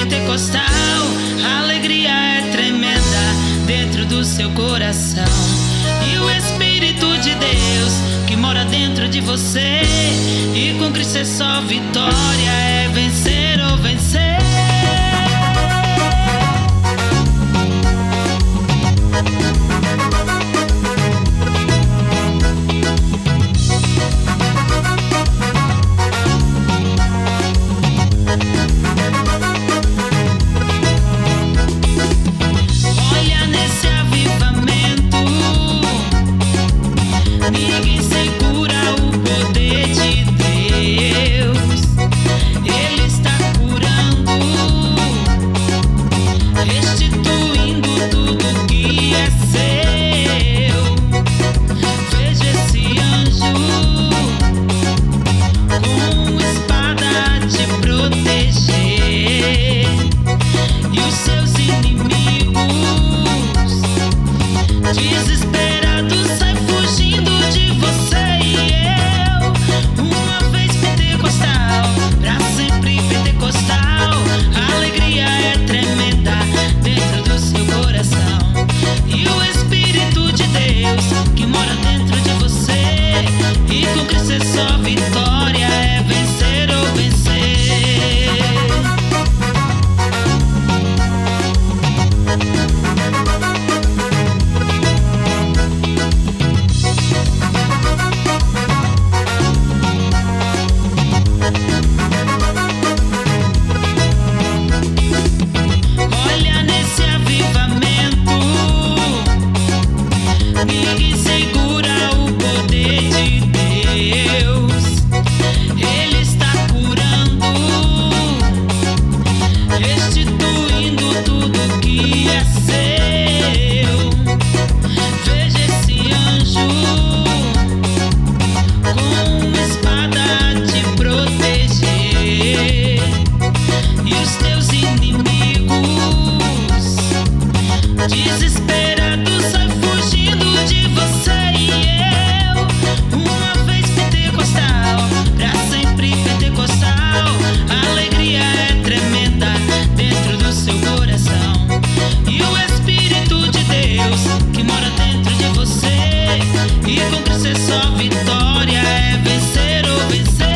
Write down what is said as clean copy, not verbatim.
pentecostal, a alegria é tremenda dentro do seu coração. E o Espírito de Deus que mora dentro de você, e com Cristo é só vitória, é vencer ou vencer. Ninguém segura o poder de Deus. Ele está curando, restituindo tudo que é seu. Veja esse anjo com espada te proteger, e os seus inimigos desesperados saem fugindo de você e eu. Uma vez pentecostal, pra sempre pentecostal, a alegria é tremenda dentro do seu coração. E o Espírito de Deus que mora dentro de você, e com Cristo é só vitória, é vencer ou vencer. Olha nesse avivamento, ninguém segura o poder de Deus. Ele está curando, restituindo tudo que é seu. Veja esse anjo com espada te proteger, e os teus inimigos desesperados saem fugindo de você e eu. Uma vez pentecostal, pra sempre pentecostal, a alegria é tremenda dentro do seu coração. E o Espírito de Deus que mora dentro de você, e com Cristo é só vitória, é vencer ou vencer.